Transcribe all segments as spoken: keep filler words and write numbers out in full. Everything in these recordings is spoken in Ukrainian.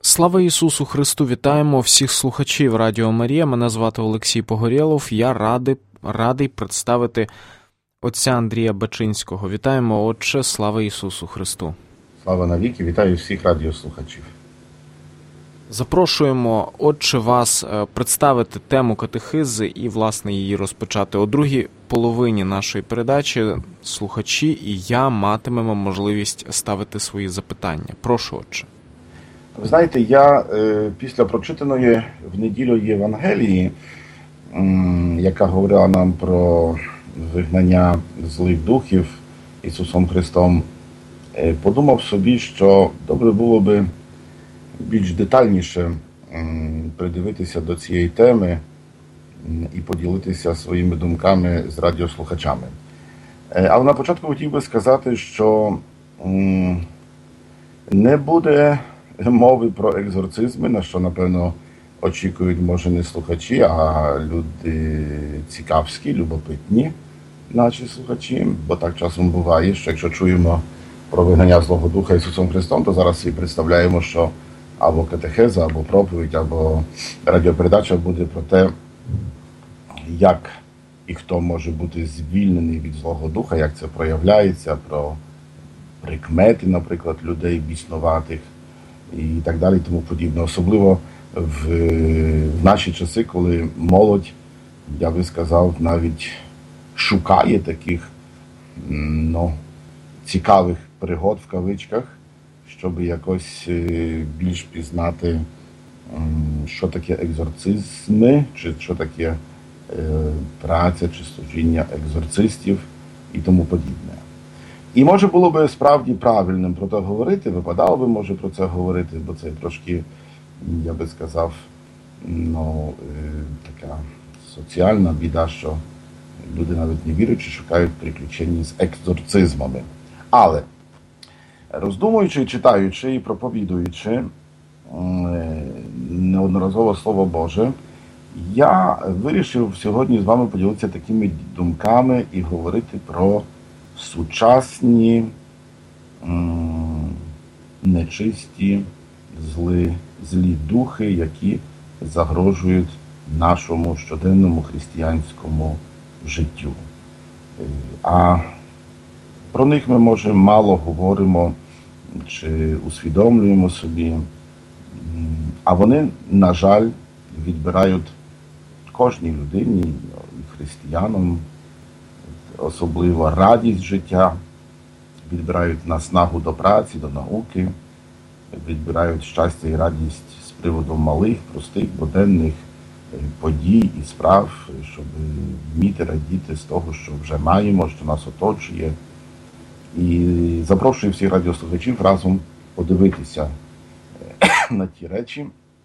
Слава Ісусу Христу! Вітаємо всіх слухачів Радіо Марія. Мене звати Олексій Погорєлов. Я радий, радий представити отця Андрія Бачинського. Вітаємо, отче, слава Ісусу Христу! Слава навіки! Вітаю всіх радіослухачів! Запрошуємо, отче, вас представити тему катехизи і, власне, її розпочати. О другій половині нашої передачі слухачі і я матимемо можливість ставити свої запитання. Прошу, отче. Ви знаєте, я е, після прочитаної в неділю Євангелії, м, яка говорила нам про вигнання злих духів Ісусом Христом, е, подумав собі, що добре було би більш детальніше м, придивитися до цієї теми м, і поділитися своїми думками з радіослухачами. Е, але на початку хотів би сказати, що м, не буде мови про екзорцизми, на що, напевно, очікують, може, не слухачі, а люди цікавські, любопитні наші слухачі, бо так часом буває, що якщо чуємо про вигнання злого духа Ісусом Христом, то зараз і представляємо, що або катехеза, або проповідь, або радіопередача буде про те, як і хто може бути звільнений від злого духа, як це проявляється, про прикмети, наприклад, людей біснуватих, і так далі, і тому подібне. Особливо в, в наші часи, коли молодь, я би сказав, навіть шукає таких ну, цікавих пригод в кавичках, щоб якось більш пізнати, що таке екзорцизми, чи що таке праця, чи служіння екзорцистів і тому подібне. І може було би справді правильним про це говорити, випадало би, може, про це говорити, бо це трошки, я би сказав, ну, така соціальна біда, що люди навіть не віруючи, шукають приключення з екзорцизмами. Але, роздумуючи, читаючи і проповідуючи неодноразово Слово Боже, я вирішив сьогодні з вами поділитися такими думками і говорити про сучасні, нечисті, зли, злі духи, які загрожують нашому щоденному християнському життю. А про них ми, може, мало говоримо чи усвідомлюємо собі, а вони, на жаль, відбирають кожній людині, і християнам, особливо радість життя, відбирають наснагу до праці, до науки, відбирають щастя і радість з приводу малих, простих, буденних подій і справ, щоб вміти радіти з того, що вже маємо, що нас оточує. І запрошую всіх радіослухачів разом подивитися на ті речі.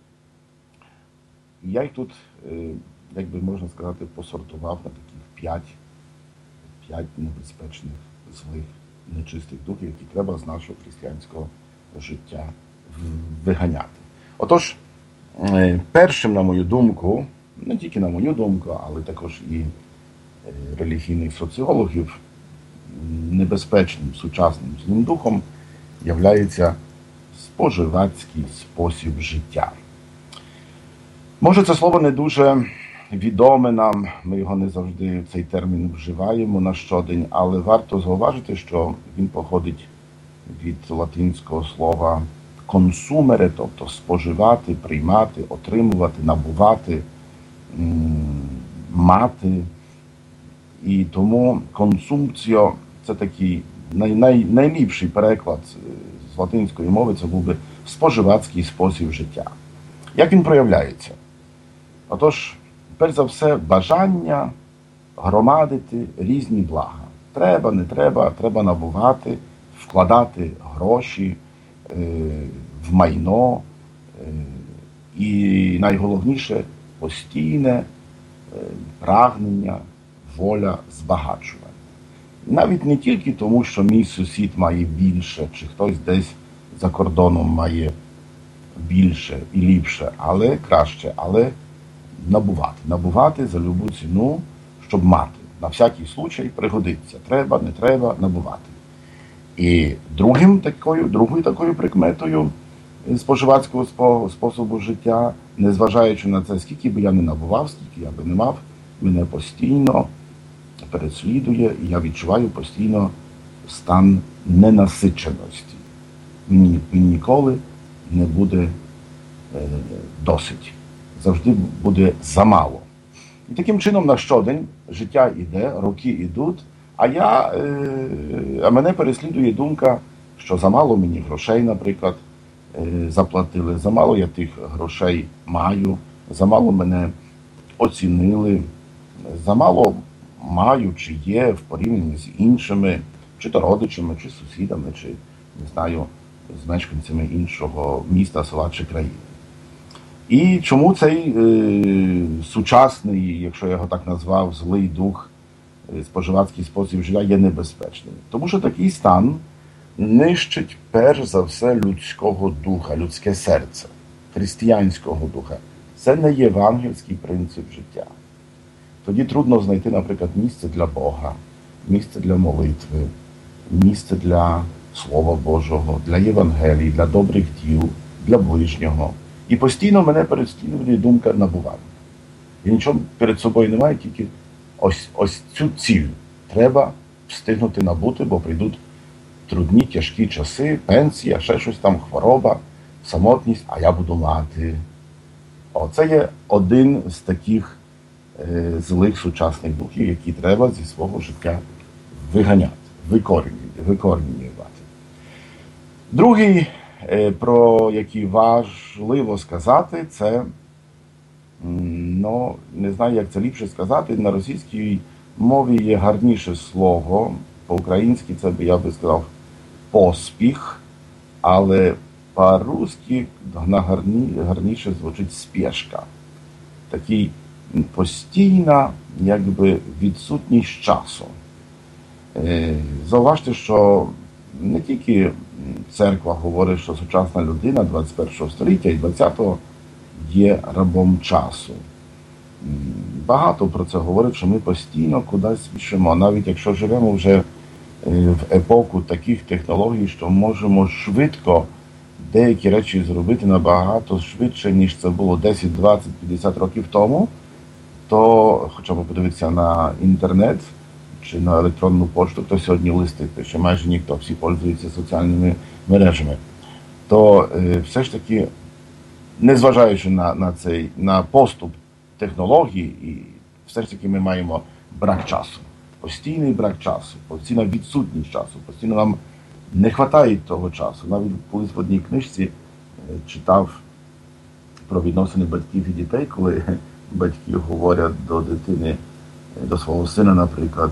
Я їх тут, як би можна сказати, посортував на таких п'ять п'ять небезпечних, злих, нечистих духів, які треба з нашого християнського життя виганяти. Отож, першим, на мою думку, не тільки на мою думку, але також і релігійних соціологів, небезпечним сучасним злим духом являється споживацький спосіб життя. Може, це слово не дуже відоме нам, ми його не завжди, цей термін вживаємо на щодень, але варто зауважити, що він походить від латинського слова «консумере», тобто споживати, приймати, отримувати, набувати, мати. І тому консумпціо – це такий най, най, найліпший переклад з латинської мови, це був би споживацький спосіб життя. Як він проявляється? Отож, перш за все, бажання громадити різні блага. Треба, не треба, треба набувати, вкладати гроші е, в майно е, і, найголовніше, постійне е, прагнення, воля збагачування. Навіть не тільки тому, що мій сусід має більше, чи хтось десь за кордоном має більше і ліпше, але краще, але набувати. Набувати за любу ціну, щоб мати. На всякий случай пригодиться. Треба, не треба, набувати. І другим такою, другою такою прикметою споживацького спо- способу життя, незважаючи на це, скільки би я не набував, скільки я би не мав, мене постійно переслідує, і я відчуваю постійно стан ненасиченості. Мені, мені ніколи не буде е, досить. Завжди буде замало. І таким чином на щодень життя йде, роки йдуть, а я, е, а мене переслідує думка, що замало мені грошей, наприклад, е, заплатили, замало я тих грошей маю, замало мене оцінили, замало маю чи є в порівнянні з іншими, чи то родичами, чи сусідами, чи, не знаю, з мешканцями іншого міста, села чи країни. І чому цей е, сучасний, якщо я його так назвав, злий дух, е, споживацький спосіб життя є небезпечним? Тому що такий стан нищить перш за все людського духа, людське серце, християнського духа. Це не євангельський принцип життя. Тоді трудно знайти, наприклад, місце для Бога, місце для молитви, місце для Слова Божого, для Євангелії, для добрих діл, для ближнього. І постійно мене переслідує думка набування. Я нічого перед собою не маю, тільки ось, ось цю ціль треба встигнути набути, бо прийдуть трудні, тяжкі часи, пенсія, ще щось там, хвороба, самотність, а я буду мати. Оце є один з таких е, злих сучасних духів, які треба зі свого життя виганяти, викорінювати. викорінювати. Другий, е, про який важливо сказати, це, ну, не знаю, як це ліпше сказати, на російській мові є гарніше слово, по-українськи це би, я би сказав, поспіх, але по-русски на гарні, гарніше звучить спешка. Такий постійна, якби, відсутність часу. Зауважте, що не тільки церква говорить, що сучасна людина двадцять першого століття і двадцятого є рабом часу. Багато про це говорить, що ми постійно кудись спішимо, навіть якщо живемо вже в епоху таких технологій, що можемо швидко деякі речі зробити набагато швидше, ніж це було десять, двадцять, п'ятдесят років тому, то хоча б подивитися на інтернет чи на електронну пошту, хто сьогодні листи пише, майже ніхто, всі пользуються соціальними мережами, то е, все ж таки, незважаючи на, на цей, на поступ технологій, і все ж таки ми маємо брак часу. Постійний брак часу, постійна відсутність часу, постійно нам не вистачає того часу. Навіть колись в одній книжці читав про відносини батьків і дітей, коли батьки говорять до дитини, до свого сина, наприклад,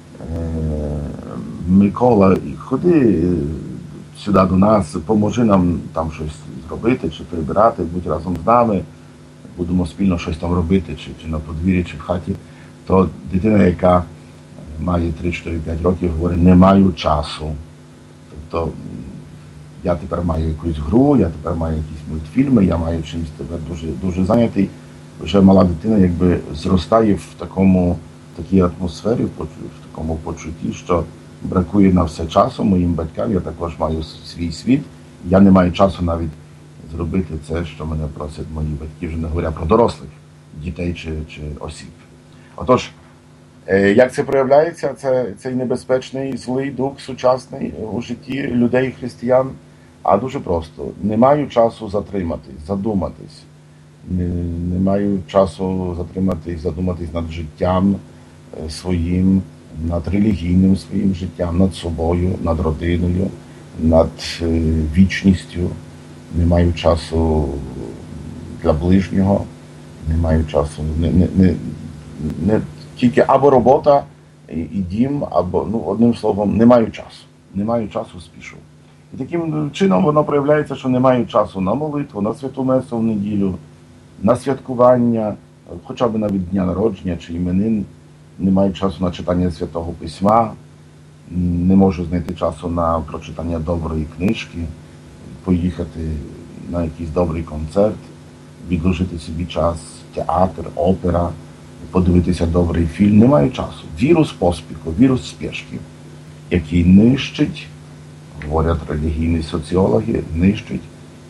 Микола, ходи сюди до нас, поможи нам там щось зробити, чи прибирати, будь разом з нами, будемо спільно щось там робити, чи, чи на подвір'ї, чи в хаті. То дитина, яка має три, чотири, п'ять років, говорить, не маю часу. Тобто я тепер маю якусь гру, я тепер маю якісь мультфільми, я маю чимось тепер дуже, дуже зайнятий. Вже мала дитина якби зростає в такому, в такій атмосфері, в такому почутті, що бракує на все часу моїм батькам, я також маю свій світ, я не маю часу навіть зробити це, що мене просять мої батьки, вже не говоря про дорослих дітей чи, чи осіб. Отож, як це проявляється, це, цей небезпечний злий дух сучасний у житті людей, християн? А дуже просто. Не маю часу затриматись, задуматись. Не, не маю часу затриматись, задуматись над життям своїм, над релігійним своїм життям, над собою, над родиною, над вічністю. Не маю часу для ближнього, не маю часу, не, не, не, не тільки або робота і, і дім, або, ну, одним словом, не маю часу. Не маю часу, спішу. І таким чином воно проявляється, що не маю часу на молитву, на святу месу в неділю, на святкування, хоча б навіть дня народження чи іменин, не маю часу на читання Святого Письма, не можу знайти часу на прочитання доброї книжки, поїхати на якийсь добрий концерт, відложити собі час, театр, опера, подивитися добрий фільм. Не маю часу. Вірус поспіху, вірус спешки, який нищить, говорять релігійні соціологи, нищить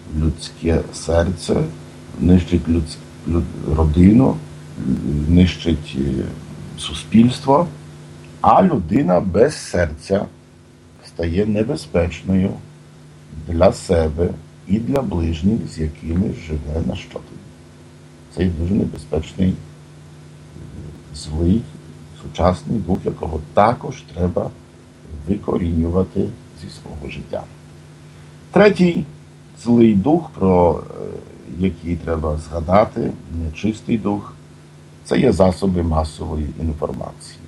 людське серце, нищить людсь... люд... родину, нищить суспільство, а людина без серця стає небезпечною для себе і для ближніх, з якими живе на щодень. Це є дуже небезпечний, злий, сучасний дух, якого також треба викорінювати зі свого життя. Третій злий дух, про який треба згадати, нечистий дух, це є засоби масової інформації.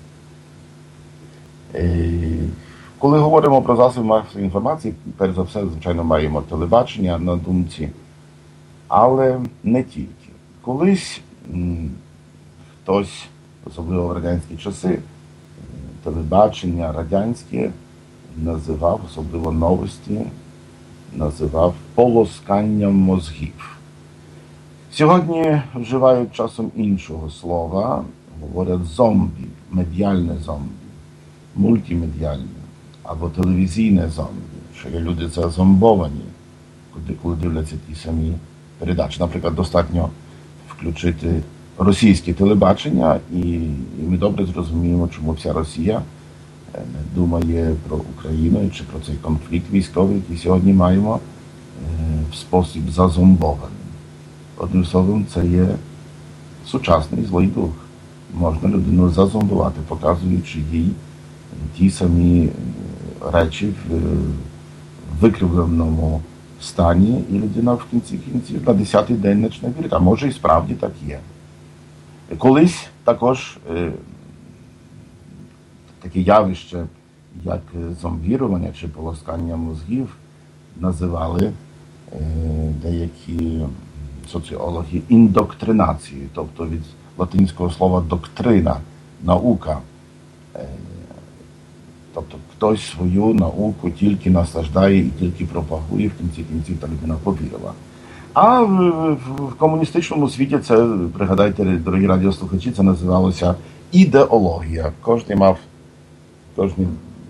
Коли говоримо про засоби масової інформації, перш за все, звичайно, маємо телебачення на думці, але не тільки. Колись хтось, особливо в радянські часи, телебачення радянське називав, особливо новості, називав полосканням мозгів. Сьогодні вживають часом іншого слова, говорять зомбі, медіальне зомбі, мультимедіальне або телевізійне зомбі, що є люди зазомбовані, коли дивляться ті самі передачі. Наприклад, достатньо включити російське телебачення, і ми добре зрозуміємо, чому вся Росія думає про Україну чи про цей конфлікт військовий, який сьогодні маємо, в спосіб зазомбований. Одним словом, це є сучасний злий дух. Можна людину зазомбувати, показуючи їй ті самі речі в викривленому стані, і людина в кінці кінців на десятий день почне вірити. А може і справді так є. Колись також е, таке явище, як зомбірування чи полоскання мозгів, називали е, деякі соціологи індоктринацією, тобто від латинського слова доктрина, наука. Е, тобто хтось свою науку тільки насаждає і тільки пропагує, в кінці кінців та людина повірила. А в, в комуністичному світі це, пригадайте, дорогі радіослухачі, це називалося ідеологія. Кожен мав, кожен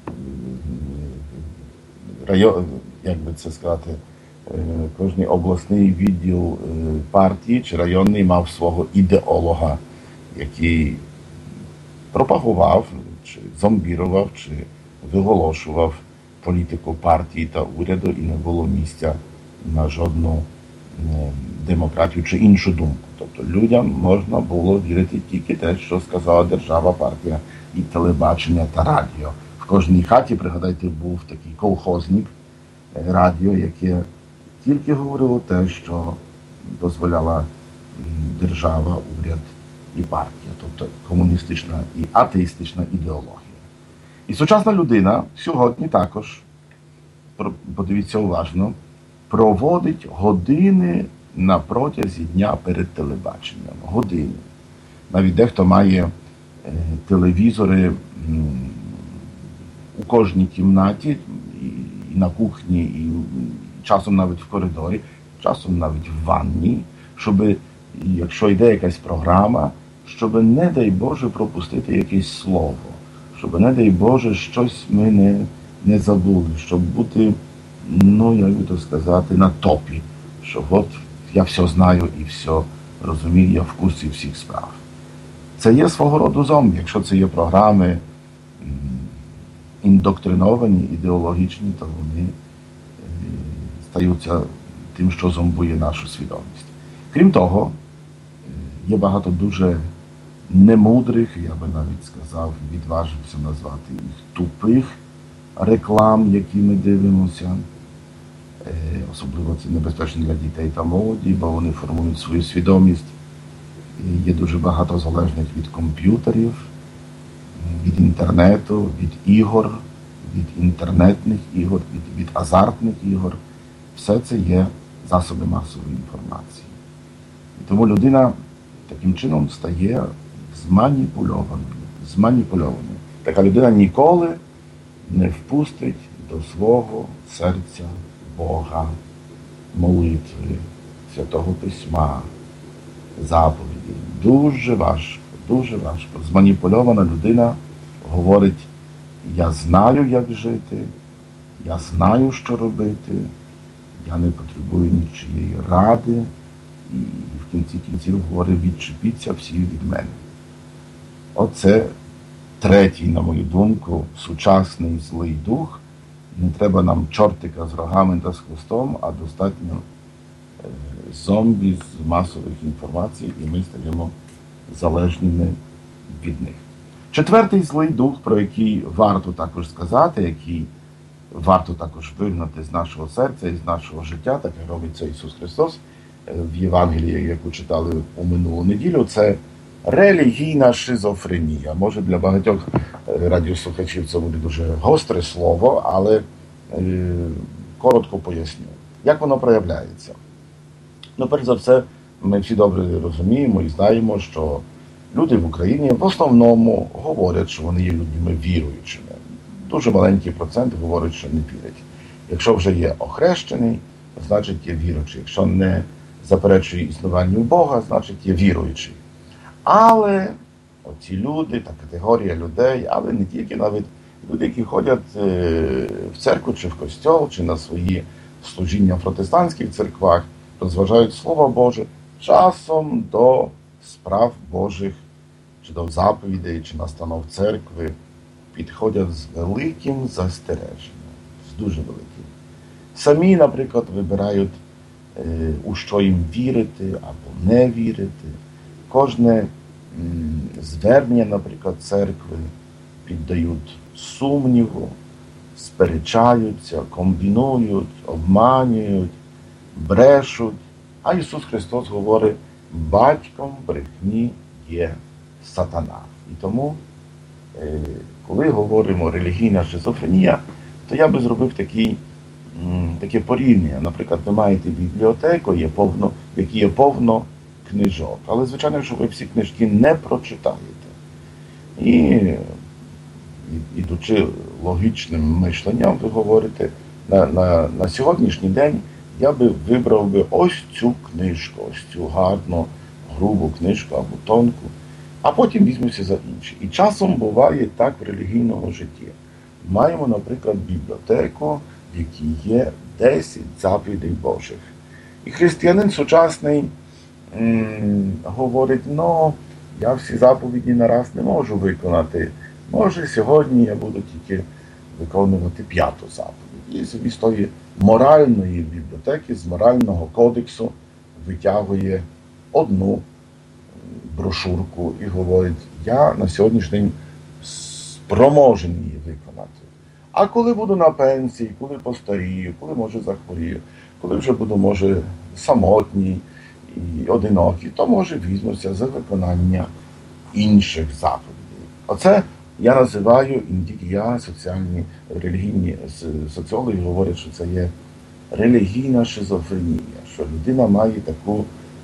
район, як би це сказати, кожен обласний відділ партії чи районний мав свого ідеолога, який пропагував, чи зомбірував, чи виголошував політику партії та уряду, і не було місця на жодну демократію чи іншу думку. Тобто людям можна було вірити тільки те, що сказала держава, партія і телебачення та радіо. В кожній хаті, пригадайте, був такий колхозник, радіо, яке тільки говорило те, що дозволяла держава, уряд і партія, тобто комуністична і атеїстична ідеологія. І сучасна людина сьогодні також, подивіться уважно, проводить години на протязі дня перед телебаченням. Години. Навіть дехто має е, телевізори м, у кожній кімнаті, і, і на кухні, і часом навіть в коридорі, часом навіть в ванні, щоб, якщо йде якась програма, щоб, не дай Боже, пропустити якесь слово, щоб, не дай Боже, щось ми не, не забули, щоб бути, ну, як би то сказати, на топі, що от я все знаю і все розумію, я в курсі всіх справ. Це є свого роду зомбі, якщо це є програми індоктриновані, ідеологічні, то вони стаються тим, що зомбує нашу свідомість. Крім того, є багато дуже немудрих, я би навіть сказав, відважився назвати їх тупих реклам, які ми дивимося. Особливо це небезпечно для дітей та молоді, бо вони формують свою свідомість. Є дуже багато залежних від комп'ютерів, від інтернету, від ігор, від інтернетних ігор, від, від азартних ігор. Все це є засоби масової інформації. І тому людина таким чином стає зманіпульованою. зманіпульованою. Така людина ніколи не впустить до свого серця Бога, молитви, Святого Письма, заповіді. Дуже важко, дуже важко. Зманіпульована людина говорить: я знаю, як жити, я знаю, що робити, я не потребую нічиєї ради, і в кінці кінців говорить, відчепіться всі від мене. Оце третій, на мою думку, сучасний злий дух. Не треба нам чортика з рогами та з хвостом, а достатньо зомбі з масових інформацій, і ми стаємо залежними від них. Четвертий злий дух, про який варто також сказати, який варто також вигнати з нашого серця і з нашого життя, так як робить це Ісус Христос в Євангелії, яку читали у минулу неділю, це релігійна шизофренія. Може, для багатьох радіослухачів це буде дуже гостре слово, але е, коротко поясню. Як воно проявляється? Ну, перш за все, ми всі добре розуміємо і знаємо, що люди в Україні в основному говорять, що вони є людьми віруючими. Дуже маленький процент говорить, що не вірять. Якщо вже є охрещений, значить є віруючий. Якщо не заперечує існуванню Бога, значить є віруючий. Але оці люди, та категорія людей, але не тільки, навіть люди, які ходять в церкву, чи в костьол, чи на свої служіння в протестантських церквах, розважають Слово Боже, часом до справ Божих, чи до заповідей, чи настанов церкви, підходять з великим застереженням, з дуже великим. Самі, наприклад, вибирають, у що їм вірити або не вірити. Кожне звернення, наприклад, церкви піддають сумніву, сперечаються, комбінують, обманюють, брешуть. А Ісус Христос говорить, батьком брехні є сатана. І тому, коли говоримо релігійна шизофренія, то я би зробив такий, таке порівняння. Наприклад, ви маєте бібліотеку, є повно, в якій є повно книжок. Але, звичайно, що ви всі книжки не прочитаєте. І, ідучи логічним мишленням, ви говорите, на, на, на сьогоднішній день я би вибрав би ось цю книжку, ось цю гарну, грубу книжку або тонку, а потім візьмуся за інші. І часом буває так в релігійному житті. Маємо, наприклад, бібліотеку, в якій є десять заповідей Божих. І християнин сучасний м- говорить, ну, я всі заповіді нараз не можу виконати. Може, сьогодні я буду тільки виконувати п'яту заповідь. І собі з тої моральної бібліотеки, з морального кодексу витягує одну брошурку і говорить, я на сьогоднішній день спроможен її виконати. А коли буду на пенсії, коли постарію, коли, може, захворію, коли вже буду, може, самотній і одинокий, то, може, візьмуся за виконання інших заповідей. Оце я називаю, і не тільки я, соціальні, релігійні соціологи говорять, що це є релігійна шизофренія, що людина має таку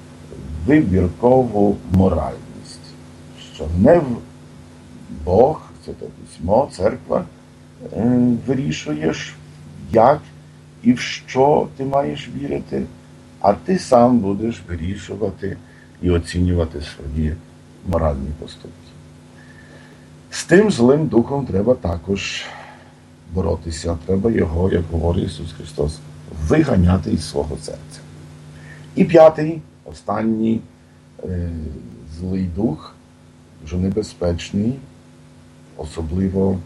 вибіркову моральність, що не Бог, Святе Письмо, церква, вирішуєш, як і в що ти маєш вірити, а ти сам будеш вирішувати і оцінювати свої моральні поступки. З тим злим духом треба також боротися, треба його, як говорить Ісус Христос, виганяти із свого серця. І п'ятий, останній е, злий дух, дуже небезпечний, особливо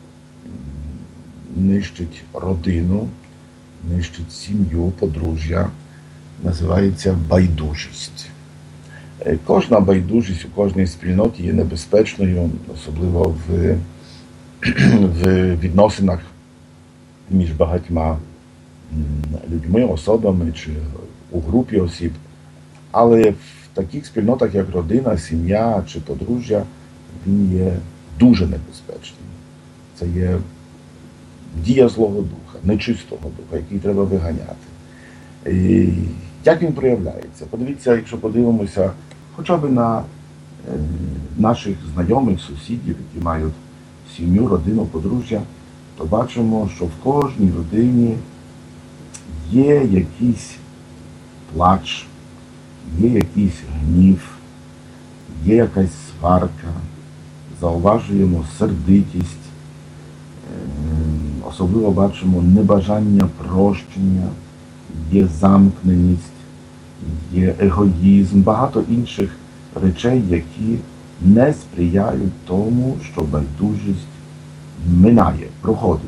нищить родину, нищить сім'ю, подружжя, називається байдужість. Кожна байдужість у кожній спільноті є небезпечною, особливо в, в відносинах між багатьма людьми, особами чи у групі осіб. Але в таких спільнотах, як родина, сім'я чи подружжя, він є дуже небезпечним. Це є дія злого духа, нечистого духа, який треба виганяти. І як він проявляється? Подивіться, якщо подивимося хоча б на наших знайомих, сусідів, які мають сім'ю, родину, подружжя, то бачимо, що в кожній родині є якийсь плач, є якийсь гнів, є якась сварка, зауважуємо сердитість, особливо бачимо небажання прощення, є замкненість, є егоїзм, багато інших речей, які не сприяють тому, що байдужість минає, проходить,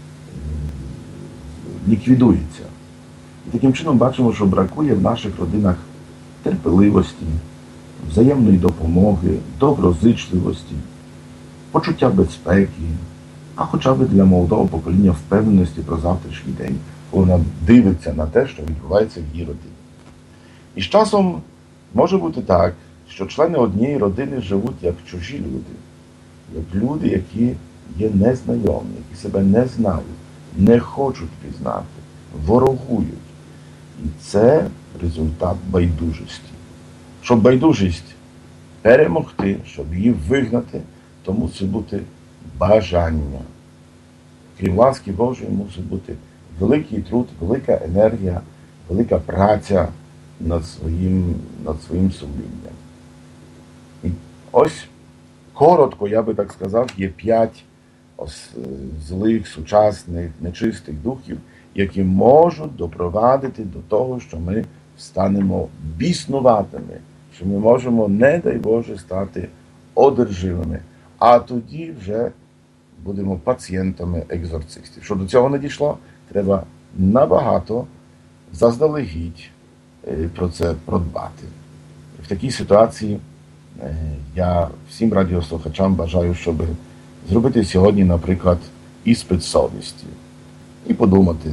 ліквідується. І таким чином бачимо, що бракує в наших родинах терпеливості, взаємної допомоги, доброзичливості, почуття безпеки, а хоча б для молодого покоління впевненості про завтрашній день, коли вона дивиться на те, що відбувається в її родині. І з часом може бути так, що члени однієї родини живуть як чужі люди, як люди, які є незнайомі, які себе не знають, не хочуть пізнати, ворогують. І це результат байдужості. Щоб байдужість перемогти, щоб її вигнати, то мусить бути бажання. Крім ласки Божої, мусить бути великий труд, велика енергія, велика праця над своїм, над своїм сумлінням. І ось коротко, я би так сказав, є п'ять злих, сучасних, нечистих духів, які можуть допровадити до того, що ми станемо біснуватими, що ми можемо, не дай Боже, стати одержимими, а тоді вже будемо пацієнтами екзорцистів. Щоб до цього не дійшло, треба набагато заздалегідь про це продбати. В такій ситуації я всім радіослухачам бажаю, щоб зробити сьогодні, наприклад, іспит совісті і подумати,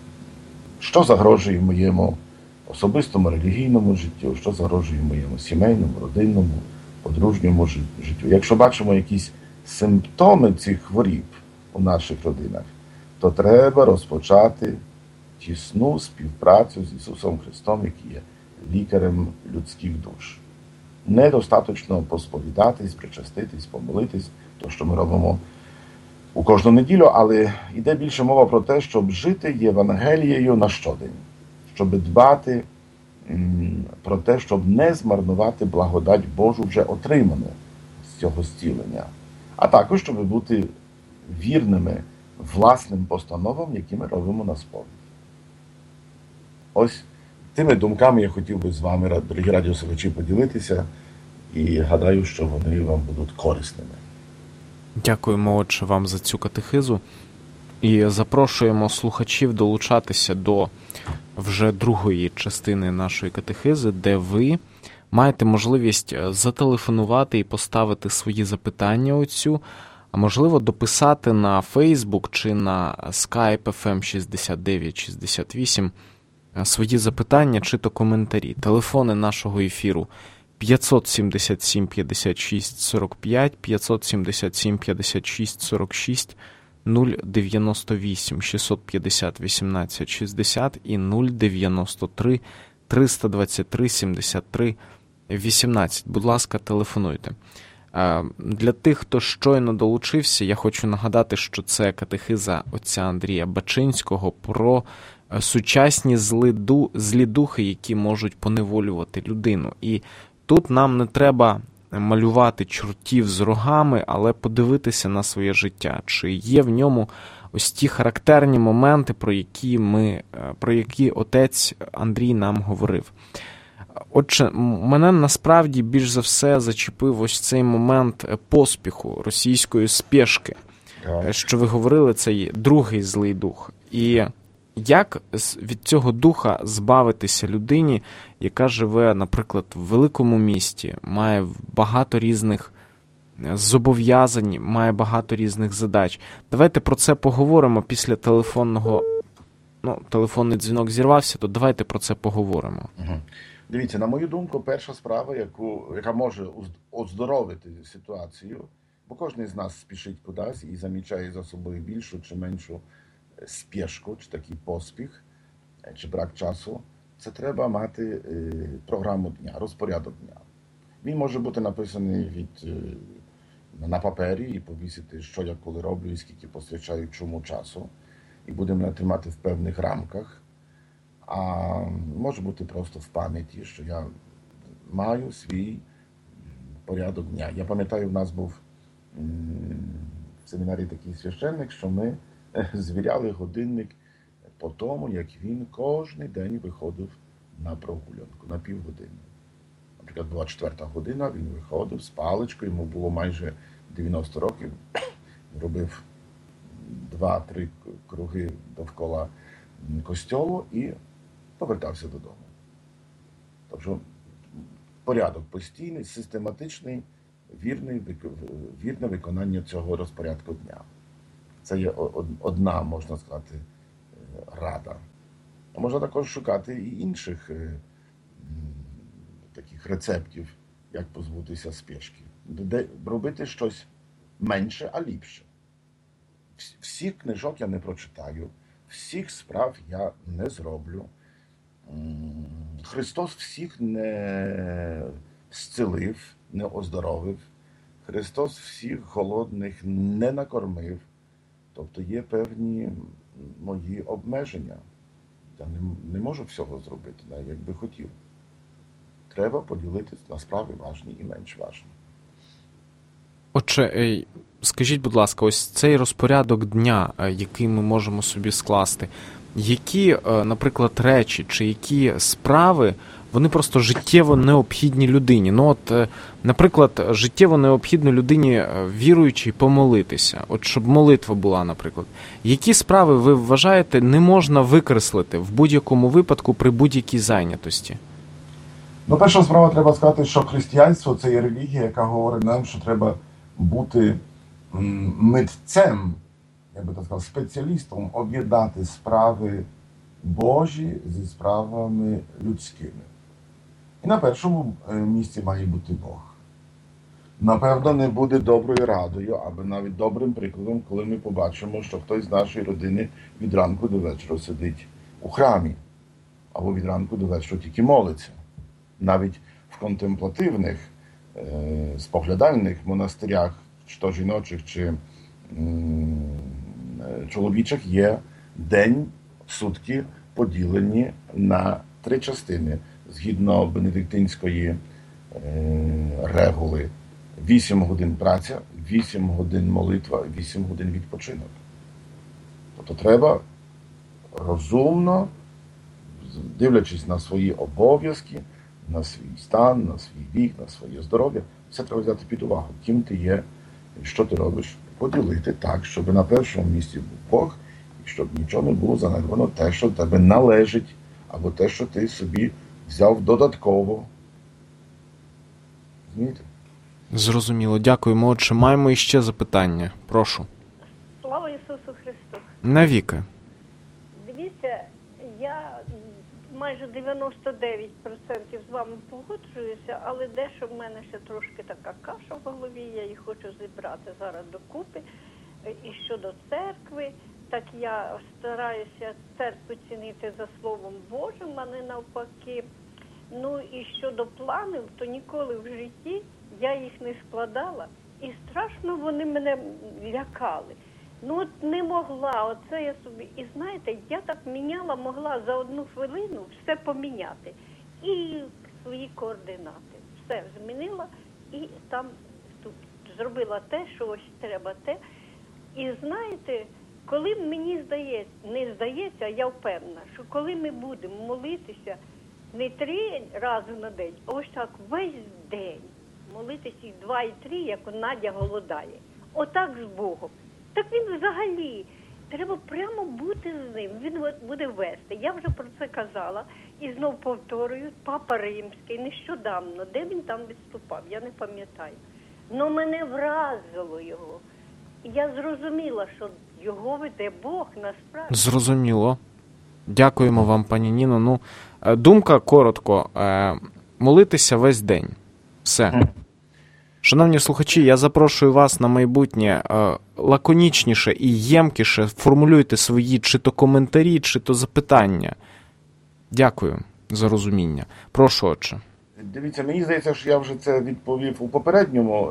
що загрожує моєму особистому релігійному життю, що загрожує моєму сімейному, родинному, подружньому життю. Якщо бачимо якісь симптоми цих хворіб у наших родинах, то треба розпочати тісну співпрацю з Ісусом Христом, який є лікарем людських душ. Недостатньо посповідатись, причаститись, помолитись, то, що ми робимо у кожну неділю, але йде більше мова про те, щоб жити Євангелією на щодень, щоб дбати про те, щоб не змарнувати благодать Божу вже отриману з цього зцілення, а також, щоб бути вірними власним постановам, які ми робимо на сповідь. Ось тими думками я хотів би з вами, дорогі радіослухачі, поділитися, і гадаю, що вони вам будуть корисними. Дякуємо, отче, вам за цю катехизу. І запрошуємо слухачів долучатися до вже другої частини нашої катехизи, де ви маєте можливість зателефонувати і поставити свої запитання отцю, а можливо дописати на Facebook чи на Skype еф ем шістдесят дев'ять шістдесят вісім свої запитання чи то коментарі. Телефони нашого ефіру п'ятсот сімдесят сім п'ятдесят шість сорок п'ять, п'ятсот сімдесят сім п'ятдесят шість сорок шість, нуль дев'яносто вісім шістсот п'ятдесят вісімнадцять шістдесят і нуль дев'яносто три триста двадцять три сімдесят три вісімнадцять. Будь ласка, телефонуйте. Для тих, хто щойно долучився, я хочу нагадати, що це катехиза отця Андрія Бачинського про сучасні злі духи, які можуть поневолювати людину. І тут нам не треба малювати чортів з рогами, але подивитися на своє життя, чи є в ньому ось ті характерні моменти, про які ми, про які отець Андрій нам говорив. Отже, мене насправді більш за все зачепив ось цей момент поспіху, російської спешки, що ви говорили, це є другий злий дух. І як від цього духа збавитися людині, яка живе, наприклад, в великому місті, має багато різних зобов'язань, має багато різних задач? Давайте про це поговоримо після телефонного, ну, телефонний дзвінок зірвався, то давайте про це поговоримо. Угу. Дивіться, на мою думку, перша справа, яку, яка може оздоровити ситуацію, бо кожен з нас спішить кудись і замічає за собою більшу чи меншу спешку, чи такий поспіх, чи брак часу, це треба мати програму дня, розпорядок дня. Він може бути написаний від, на папері і повісити, що я коли роблю і скільки посвячаю чому часу. І будемо тримати в певних рамках. А може бути просто в пам'яті, що я маю свій порядок дня. Я пам'ятаю, в нас був в семінарі такий священник, що ми звіряли годинник по тому, як він кожен день виходив на прогулянку, на півгодини. Наприклад, була четверта година, він виходив з паличкою, йому було майже дев'яносто років, робив два-три круги довкола костьолу і повертався додому. Тобто порядок постійний, систематичний, вірний, вірне виконання цього розпорядку дня. Це є одна, можна сказати, рада. А можна також шукати і інших таких рецептів, як позбутися спішки. Де робити щось менше, а ліпше. Всіх книжок я не прочитаю, всіх справ я не зроблю. Христос всіх не зцілив, не оздоровив. Христос всіх голодних не накормив. Тобто є певні мої обмеження. Я не, не можу всього зробити, навіть як би хотів. Треба поділитися на справи важні і менш важні. Отже, скажіть, будь ласка, ось цей розпорядок дня, який ми можемо собі скласти, які, наприклад, речі чи які справи, вони просто життєво необхідні людині? Ну от, наприклад, життєво необхідно людині віруючій помолитися. От щоб молитва була, наприклад. Які справи, ви вважаєте, не можна викреслити в будь-якому випадку при будь-якій зайнятості? Ну, перша справа, треба сказати, що християнство – це є релігія, яка говорить нам, що треба бути митцем, я би так сказав, спеціалістом, об'єднати справи Божі зі справами людськими. І на першому місці має бути Бог. Напевно, не буде доброю радою, або навіть добрим прикладом, коли ми побачимо, що хтось з нашої родини від ранку до вечора сидить у храмі, або від ранку до вечора тільки молиться. Навіть в контемплативних, споглядальних монастирях, чи то жіночих, чи чоловічих, є день, сутки поділені на три частини. Згідно бенедиктинської регули, вісім годин праця, вісім годин молитва, вісім годин відпочинок. Тобто треба розумно, дивлячись на свої обов'язки, на свій стан, на свій вік, на своє здоров'я, все треба взяти під увагу. Ким ти є, що ти робиш, поділити так, щоб на першому місці був Бог, і щоб нічого не було занедбано те, що тебе належить, або те, що ти собі взяв додатково. Розумієте? Зрозуміло. Дякуємо. Отже, маємо іще запитання. Прошу. Слава Ісусу Христу! Навіки. Дивіться, я майже дев'яносто дев'ять відсотків з вами погоджуюся, але дещо в мене ще трошки така каша в голові, я її хочу зібрати зараз докупи. І щодо церкви, так я стараюся церкву цінити за Словом Божим, а не навпаки. Ну і щодо планів, то ніколи в житті я їх не складала, і страшно вони мене лякали. Ну от не могла, оце я собі. І знаєте, я так міняла, могла за одну хвилину все поміняти. І свої координати. Все змінила і там тут зробила те, що ось треба те. І знаєте, коли мені здається, не здається, а я впевнена, що коли ми будемо молитися не три рази на день, а ось так весь день молитися і два, і три, як Надя голодає. Отак з Богом. Так він взагалі, треба прямо бути з ним, він буде вести. Я вже про це казала і знов повторюю, Папа Римський нещодавно, де він там виступав, я не пам'ятаю. Но мене вразило його. І я зрозуміла, що його веде Бог насправді. Зрозуміло. Дякуємо вам, пані Ніно. Ну, думка коротко. Молитися весь день. Все. Шановні слухачі, я запрошую вас на майбутнє лаконічніше і ємкіше формулюйте свої чи то коментарі, чи то запитання. Дякую за розуміння. Прошу, отче. Дивіться, мені здається, що я вже це відповів у попередньому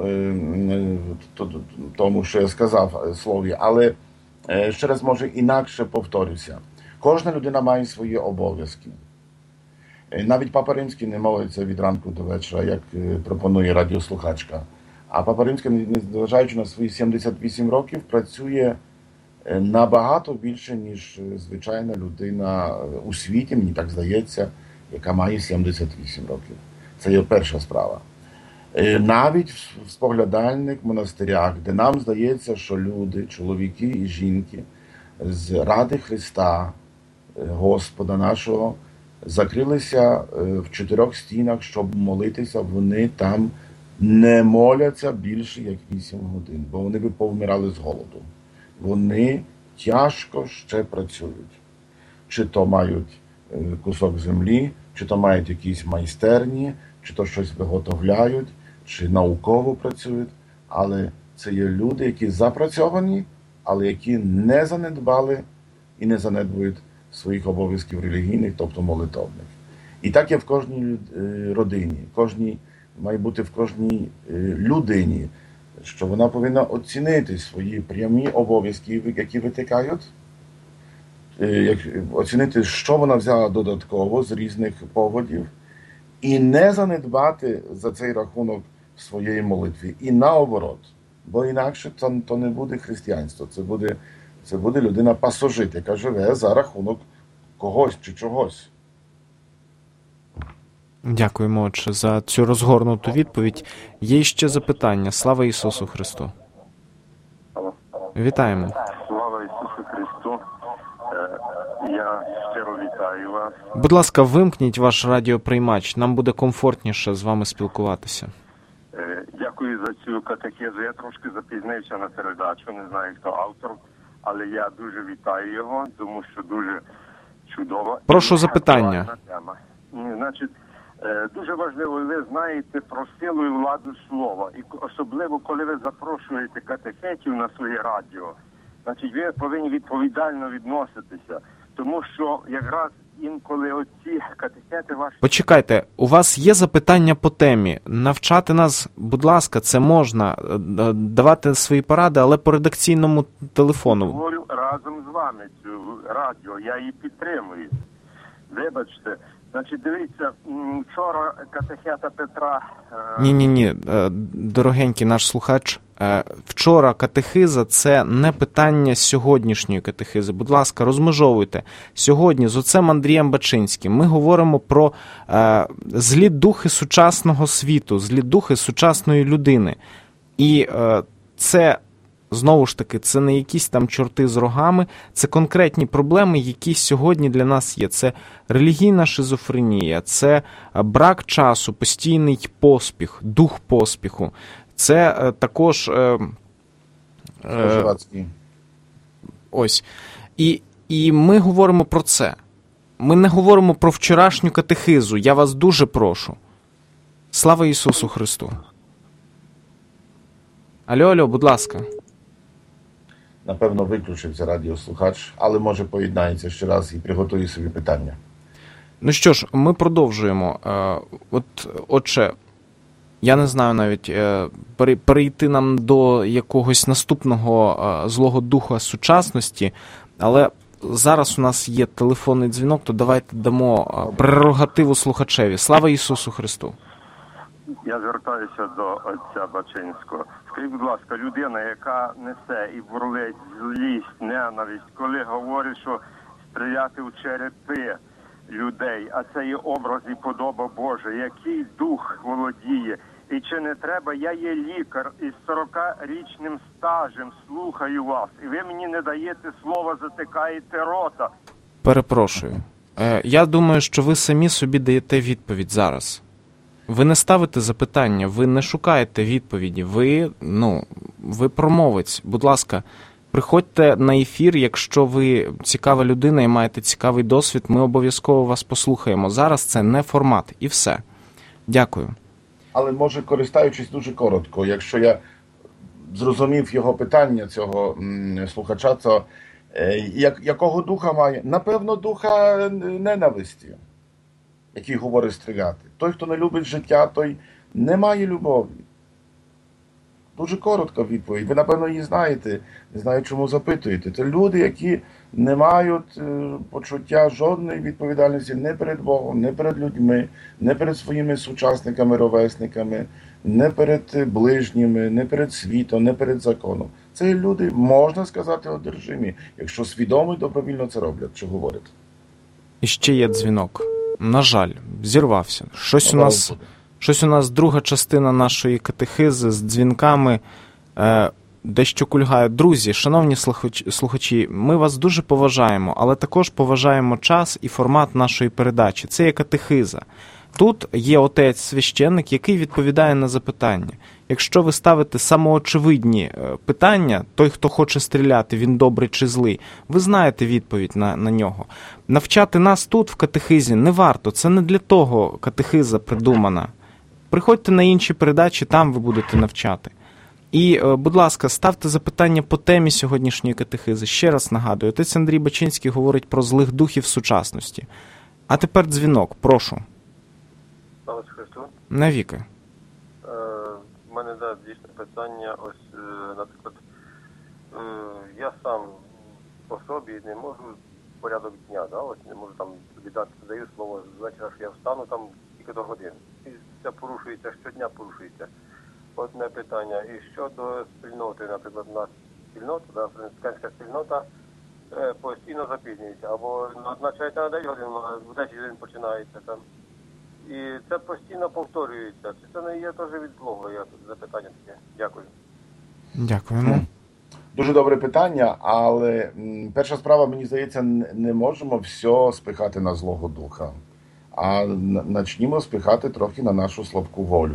тому, що я сказав слові, але ще раз, може, інакше повторюся. Кожна людина має свої обов'язки. Навіть Папа Римський не молиться від ранку до вечора, як пропонує радіослухачка. А Папа Римський, незважаючи на свої сімдесят вісім років, працює набагато більше, ніж звичайна людина у світі, мені так здається, яка має сімдесят вісім років. Це є перша справа. Навіть в споглядальних монастирях, де нам здається, що люди, чоловіки і жінки з ради Христа, Господа нашого, закрилися в чотирьох стінах, щоб молитися, вони там не моляться більше, як вісім годин, бо вони би повмирали з голоду. Вони тяжко ще працюють. Чи то мають кусок землі, чи то мають якісь майстерні, чи то щось виготовляють, чи науково працюють. Але це є люди, які запрацьовані, але які не занедбали і не занедбують своїх обов'язків релігійних, тобто молитовних. І так є в кожній родині, кожній, має бути в кожній людині, що вона повинна оцінити свої прямі обов'язки, які витикають, оцінити, що вона взяла додатково з різних поводів, і не занедбати за цей рахунок в своєї молитві. І наоборот. Бо інакше це, то не буде християнство, це буде, це буде людина-пасажит, яка живе за рахунок когось чи чогось. Дякуємо, отче, за цю розгорнуту відповідь. Є ще запитання. Слава Ісусу Христу! Вітаємо. Слава Ісусу Христу! Я щиро вітаю вас. Будь ласка, вимкніть ваш радіоприймач. Нам буде комфортніше з вами спілкуватися. Дякую за цю катехезу. Я трошки запізнився на передачу, не знаю, хто автор, але я дуже вітаю його, тому що дуже чудова. Прошу запитання. Тема. Значить, дуже важливо, ви знаєте про силу і владу слова. І особливо, коли ви запрошуєте катехетів на своє радіо, значить, ви повинні відповідально відноситися. Тому що якраз інколи оці катехети ваші... Почекайте, у вас є запитання по темі. Навчати нас, будь ласка, це можна. Давати свої поради, але по редакційному телефону. Я говорю разом з вами цю радіо, я її підтримую. Вибачте. Значить, дивіться, вчора катехета Петра... Ні-ні-ні, дорогенький наш слухач, вчора катехиза – це не питання сьогоднішньої катехизи. Будь ласка, розмежовуйте. Сьогодні з отцем Андрієм Бачинським ми говоримо про е, злі духи сучасного світу, злі духи сучасної людини. І е, це... Знову ж таки, це не якісь там чорти з рогами, це конкретні проблеми, які сьогодні для нас є. Це релігійна шизофренія, це брак часу, постійний поспіх, дух поспіху. Це е, також... Е, е, ось. І, і ми говоримо про це. Ми не говоримо про вчорашню катехизу. Я вас дуже прошу. Слава Ісусу Христу. Алло, алло, будь ласка. Напевно, виключився радіослухач, але може поєднається ще раз і приготує собі питання. Ну що ж, ми продовжуємо. От, отче, я не знаю навіть, перейти нам до якогось наступного злого духа сучасності, але зараз у нас є телефонний дзвінок, то давайте дамо прерогативу слухачеві. Слава Ісусу Христу! Я звертаюся до отця Бачинського. Скажіть, будь ласка, людина, яка несе і бурлить злість, ненависть, коли говорить, що стріляти в черепи людей, а це є образ і подоба Божа, який дух володіє, і чи не треба, я є лікар із сорокарічним стажем, слухаю вас, і ви мені не даєте слова, затикаєте рота. Перепрошую. Я думаю, що ви самі собі даєте відповідь зараз. Ви не ставите запитання, ви не шукаєте відповіді, ви, ну, ви промовець. Будь ласка, приходьте на ефір, якщо ви цікава людина і маєте цікавий досвід, ми обов'язково вас послухаємо. Зараз це не формат, і все. Дякую. Але, може, користуючись дуже коротко, якщо я зрозумів його питання, цього м, слухача, то е, як, якого духа має? Напевно, духа ненависті, який говорить стріляти. Той, хто не любить життя, той не має любові. Дуже коротка відповідь. Ви, напевно, її знаєте, не знаю, чому запитуєте. Це люди, які не мають почуття жодної відповідальності не перед Богом, не перед людьми, не перед своїми сучасниками, ровесниками, не перед ближніми, не перед світом, не перед законом. Це люди, можна сказати, одержимі, якщо свідомо і добровільно це роблять, що говорять. І ще є дзвінок. На жаль, зірвався. Щось у нас, щось у нас друга частина нашої катехизи з дзвінками е, дещо кульгає. Друзі, шановні слухачі, ми вас дуже поважаємо, але також поважаємо час і формат нашої передачі. Це є катехиза. Тут є отець-священник, який відповідає на запитання. Якщо ви ставите самоочевидні питання, той, хто хоче стріляти, він добрий чи злий, ви знаєте відповідь на, на нього. Навчати нас тут, в катехизі, не варто. Це не для того катехиза придумана. Приходьте на інші передачі, там ви будете навчати. І, будь ласка, ставте запитання по темі сьогоднішньої катехизи. Ще раз нагадую, отець Андрій Бачинський говорить про злих духів сучасності. А тепер дзвінок, прошу. Слава Христу. Навіки. Е, в мене, да, дійсне питання. Ось, е, наприклад, е, я сам по собі не можу порядок дня, да, ось не можу там віддати, даю слово з вечора, що я встану там тільки до години. І це порушується, щодня порушується. Одне питання. І щодо спільноти, наприклад, у нас спільнота, да, францисканська спільнота, е, постійно запізнюється. Або назначається на дев'ять годин, а в десять годин починається там. І це постійно повторюється. Чи це не є теж від Бога? Я тут запитання таке. Дякую. Дякуємо. Дуже добре питання, але перша справа, мені здається, не можемо все спихати на Злого Духа, а начнімо спихати трохи на нашу слабку волю.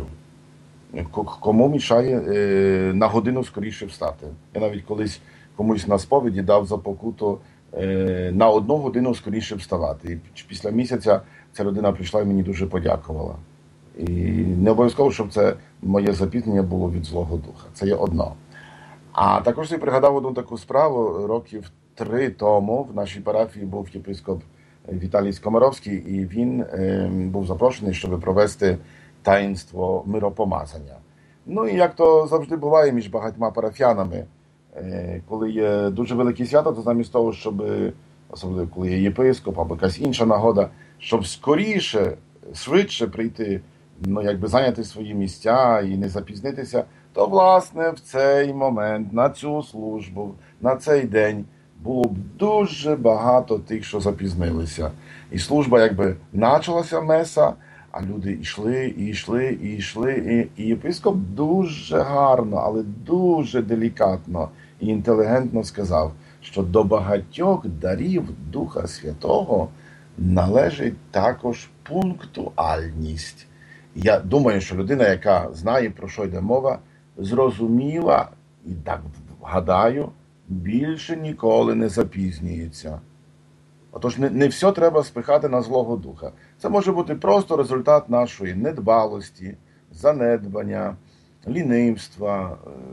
Кому мішає е, на годину скоріше встати? Я навіть колись комусь на сповіді дав за покуту е, на одну годину скоріше вставати. І після місяця ця людина прийшла і мені дуже подякувала. І не обов'язково, щоб це моє запізнення було від Злого Духа. Це є одно. А також я пригадав одну таку справу. Років три тому в нашій парафії був єпископ Віталій Скомаровський, і він е, був запрошений, щоб провести таїнство миропомазання. Ну і як то завжди буває між багатьма парафіянами, е, коли є дуже велике свято, то замість того, щоб, особливо коли є єпископ або якась інша нагода, щоб скоріше, швидше прийти, ну якби зайняти свої місця і не запізнитися, то, власне, в цей момент, на цю службу, на цей день було б дуже багато тих, що запізнилися. І служба якби почалася меса, а люди йшли, і йшли, і йшли. І, і єпископ дуже гарно, але дуже делікатно і інтелігентно сказав, що до багатьох дарів Духа Святого належить також пунктуальність. Я думаю, що людина, яка знає, про що йде мова, зрозуміла, і так гадаю, більше ніколи не запізнюється. Отож, не, не все треба спихати на Злого Духа. Це може бути просто результат нашої недбалості, занедбання, лінивства,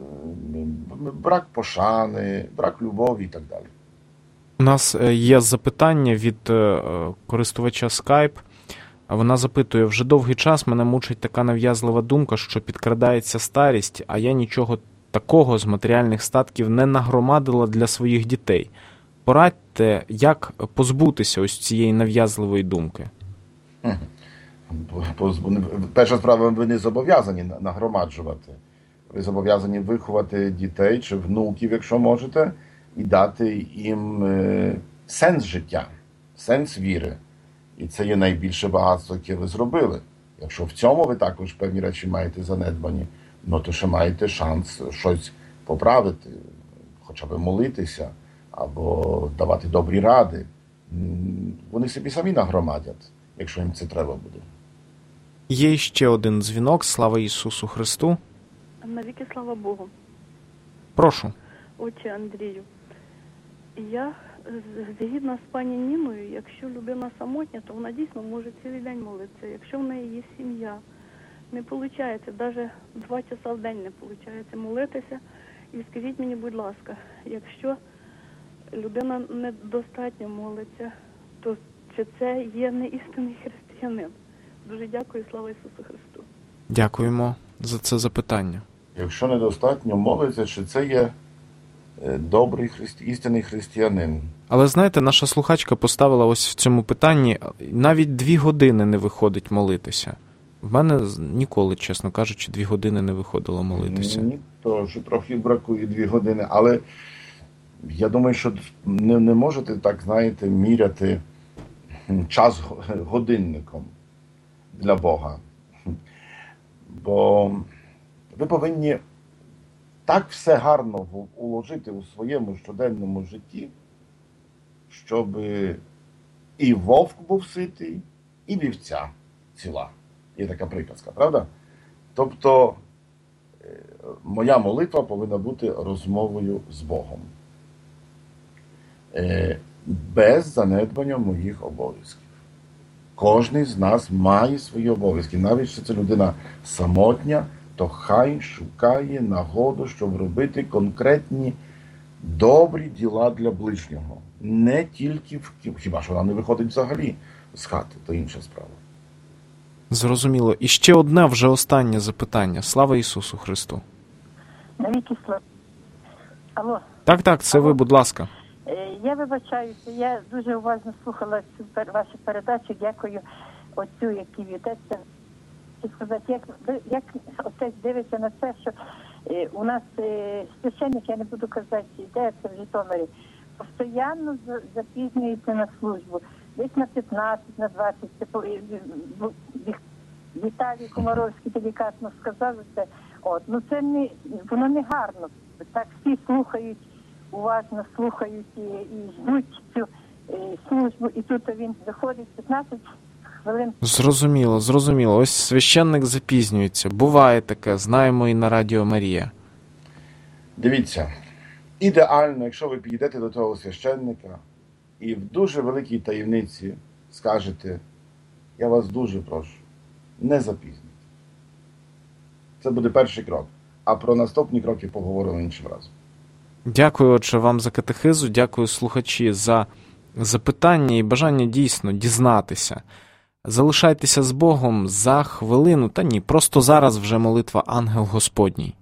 брак пошани, брак любові і так далі. У нас є запитання від користувача Skype. Вона запитує, вже довгий час мене мучить така нав'язлива думка, що підкрадається старість, а я нічого такого з матеріальних статків не нагромадила для своїх дітей. Порадьте, як позбутися ось цієї нав'язливої думки? Перша справа, ви не зобов'язані нагромаджувати. Ви зобов'язані виховати дітей чи внуків, якщо можете, і дати їм сенс життя, сенс віри. І це є найбільше багатство, яке ви зробили. Якщо в цьому ви також певні речі маєте занедбані, ну то ще маєте шанс щось поправити, хоча б молитися, або давати добрі ради. Вони собі самі нагромадять, якщо їм це треба буде. Є ще один дзвінок. Слава Ісусу Христу. Навіки слава Богу. Прошу. Отче Андрію, я згідна з пані Ніною, якщо людина самотня, то вона дійсно може цілий день молитися. Якщо в неї є сім'я, не виходить, навіть два часа в день не виходить молитися. І скажіть мені, будь ласка, якщо людина недостатньо молиться, то чи це є не істинний християнин? Дуже дякую, слава Ісусу Христу. Дякуємо за це запитання. Якщо недостатньо молиться, чи це є е, добрий христи... істинний християнин? Але знаєте, наша слухачка поставила ось в цьому питанні, навіть дві години не виходить молитися. В мене з- ніколи, чесно кажучи, дві години не виходило молитися. Мені теж трохи бракує дві години, але я думаю, що не, не можете так, знаєте, міряти час го- годинником для Бога. Бо ви повинні так все гарно в- уложити у своєму щоденному житті, щоб і вовк був ситий, і вівця ціла. Є така приказка, правда? Тобто е, моя молитва повинна бути розмовою з Богом. Е, Без занедбання моїх обов'язків. Кожний з нас має свої обов'язки. Навіть якщо це людина самотня, то хай шукає нагоду, щоб робити конкретні добрі діла для ближнього. Не тільки в хіба що вона не виходить взагалі з хати, то інша справа. Зрозуміло. І ще одне, вже останнє запитання. Слава Ісусу Христу! Навіки слава. Алло, Так, так, це ви, будь ласка. е, я вибачаюся, я дуже уважно слухала цю пер- вашу передачу, дякую отцю, який ведеться. Хочу сказати, як, ви- як отець дивиться на це, що е, у нас е, священник, я не буду казати, де це в Житомирі, постійно за- запізнюється на службу. Десь на п'ятнадцять, на двадцять. Це по- е, в- Вік- Віталій Комаровський делікатно сказав це. От, ну це не, воно не гарно. Так всі слухають, уважно слухають і, і ждуть цю е, службу, і тут він заходить п'ятнадцять хвилин. Зрозуміло, зрозуміло. Ось священник запізнюється. Буває таке, знаємо і на Радіо Марія. Дивіться, ідеально, якщо ви підійдете до того священника і в дуже великій таємниці скажете: я вас дуже прошу, не запізніть. Це буде перший крок. А про наступні кроки поговоримо іншим разом. Дякую, отже, вам за катехизу, дякую, слухачі, за запитання і бажання дійсно дізнатися. Залишайтеся з Богом за хвилину, та ні, просто зараз вже молитва «Ангел Господній».